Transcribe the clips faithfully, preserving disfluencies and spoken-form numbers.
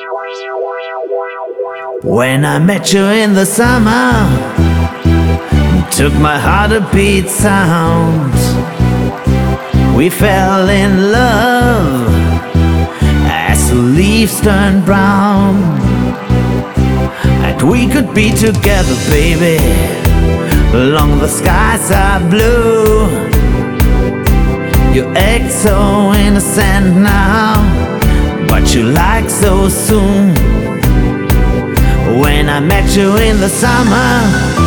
When I met you in the summer, took my heart a beat sound. We fell in love as the leaves turned brown. And we could be together, baby, long the skies are blue. You act so innocent now, but you like so soon. When I met you in the summer,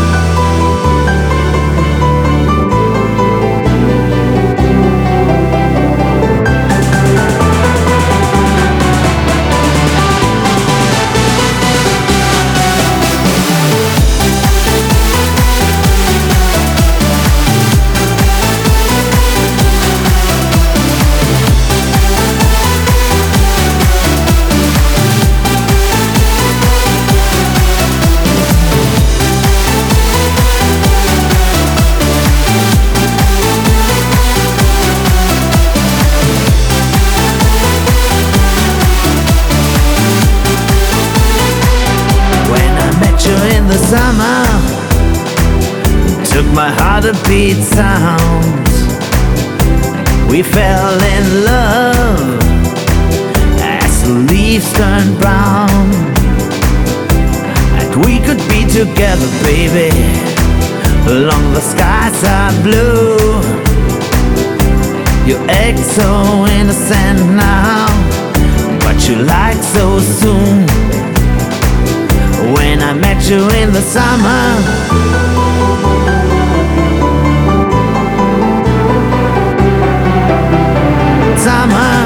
in the summer, took my heart a beat sound. We fell in love as the leaves turned brown. And we could be together, baby, long the skies are blue. You act so innocent now, but you like so soon. When I met you in the summer, summer.